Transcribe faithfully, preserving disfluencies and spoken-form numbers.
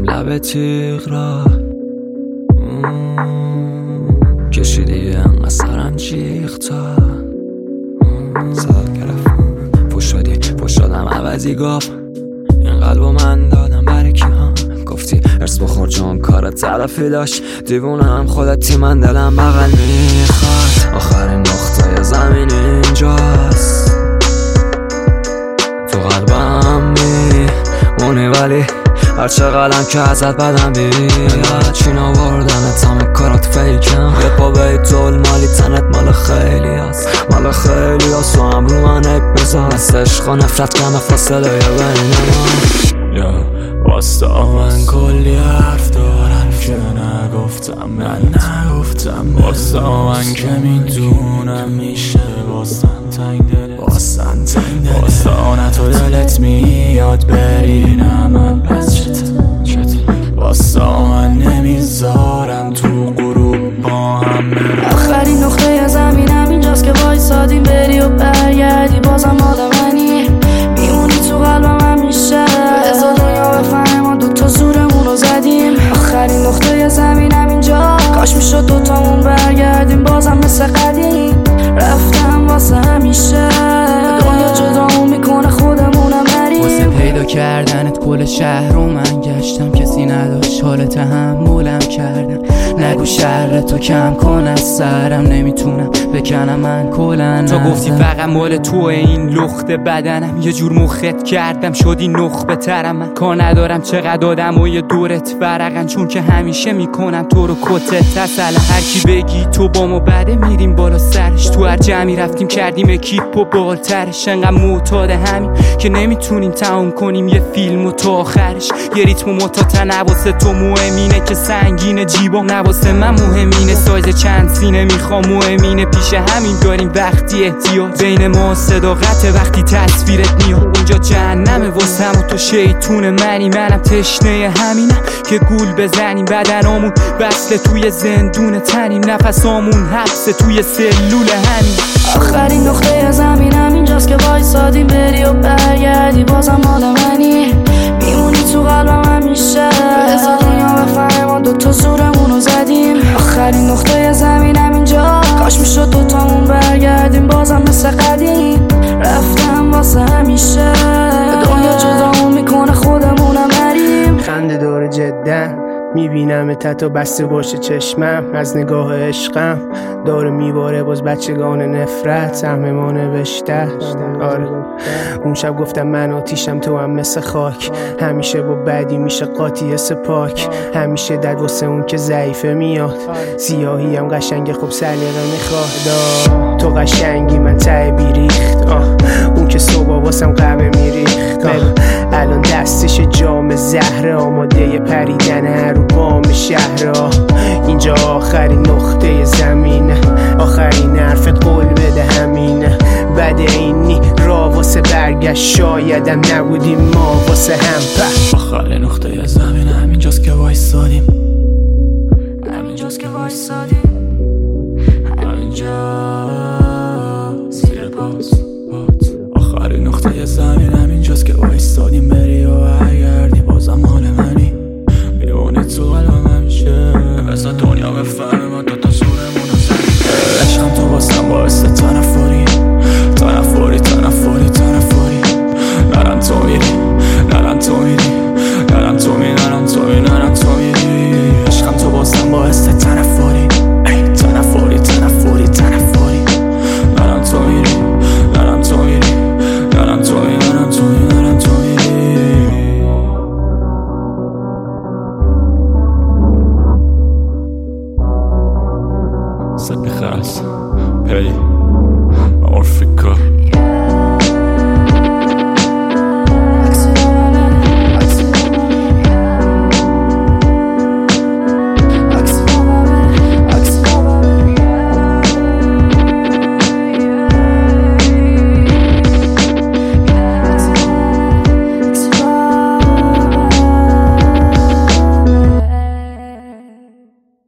لب تیغ را کشیدی انقدر سرم جیغ تا صدات گرفتم پوش شدی پوش شدم عوضی گفت این قلبو من دادم برای کی ها گفتی ارس بخور چون کار طرفی داشت دیوونه هم خودتی من دلم بغل میخواد آخرین نقطه زمین اینجاست تو قلبم میمونی ولی هر چقدرم که ازت بدم بیاد چین آوردن تمام کارات فیکم یه پا به دول مالی تنت مال خیلی هست مال خیلی هست و هم رو من عیب بذار مثل عشق و نفرت کم فاصله یه بین یا واستا من کلی حرف دارم که نگفتم من نگفتم واستا من که میدونم میشه واسن تنگ دلت واسن تنگ دلت واستا نه تو دلت میاد بری نه من پس چت واستا من نمیذارم تو غروب با هم آخرین نقطه زمینم اینجاست که وایسادیم بری و برگردی بازم مال منی میمونی تو قلبم همیشه بذار دنیا بفهمه ما دوتا زورمون رو زدیم آخرین نقطه زمینم اینجا کاش میشد دوتامون برگردیم بازم مثل قدیم رفتم واسه همیشه دنیا جدامون میکنه خودمونم بریم واسه پیدا کردنت کل شهر رو من گشتم کسی نداشت حال تحملم کردم نگو شهر تو کم کن از سرم نمیتونم بکنم من کلن تو گفتی فقط مال تو این لخت بدنم یه جور مخت کردم شدی نخبه ترم من کار ندارم چقدر آدم و یه دورت ورقن چون که همیشه میکنم تو رو کتت تسلم هر کی بگی تو با ما بده میریم بالا سرش تو هر جمعی رفتیم کردیم اکیپ و بالترش انقدر معتاد همین که نمیتونیم تمام کنیم یه فیلم و تا آخرش یه ریتم و متاتن واسه تو مهمینه که سنگینه جیبا نواسه من مهمینه سایز چند سینه میخوام مهمینه پیش همین داریم وقتی احتیاط بین ما صداقت وقتی تصویرت میاد اونجا جهنمه واسه هم و تو شیطون منی منم تشنه همینم که گول بزنیم بدنامون بسته توی زندون تنیم نفسامون حبسه توی سلول همین آخرین نقطه زمینم اینجاست که وایسادیم بری و برگردی بازم مال منی میمونی تو قلبم همیشه بذار دنیا بفهمه ما دوتا زورمون رو زدیم آخرین نقطه زمینم اینجا کاش میشد دوتامون برگردیم بازم مثل قدیم رفتم واسه همیشه دنیا جدامون میکنه خودمونم بریم خنده داره جدن میبینم تا بسته باشه چشمم از نگاه عشقم داره میباره باز بچگان نفرت همه نوشته آره اون شب گفتم من آتیشم تو هم مثل خاک همیشه با بدی میشه قاطی سپاک همیشه در واسه اون که ضعیفه میاد سیاهی هم قشنگه خوب سلیقه میخواد تو قشنگی من ته بیریخت آه اون که صبح واسم قهوه میریخت الان دستش جام زهره آماده پریدن هر رو بام شهرها اینجا آخرین نقطه زمینه آخرین حرفت قول بده همینه بده اینی را واسه برگشت شایدم نبودیم ما واسه هم په آخرین نقطه زمینه همینجاست که وایسادیم همینجاست که وایسادیم همینجا زیر باز آخرین نقطه زمین همینجاست که وایسادیم بری و برگردی بازم مال منی میمونی تو قلبم همیشه مثل دنیا بفهمه ما دوتا زورمون رو زدیم عشقم تو واسم باعث تنفری تنفری تنفری تنفری نرم تو میری نرم تو میری نرم تو میری نرم تو میری نرم تو میری عشقم تو واسم باعث تنفری تنفری تنفری تنفری نرم تو میری نرم تو میری نرم تو میری نرم تو میری نرم تو میری سبی خرس پیلی مورفیکا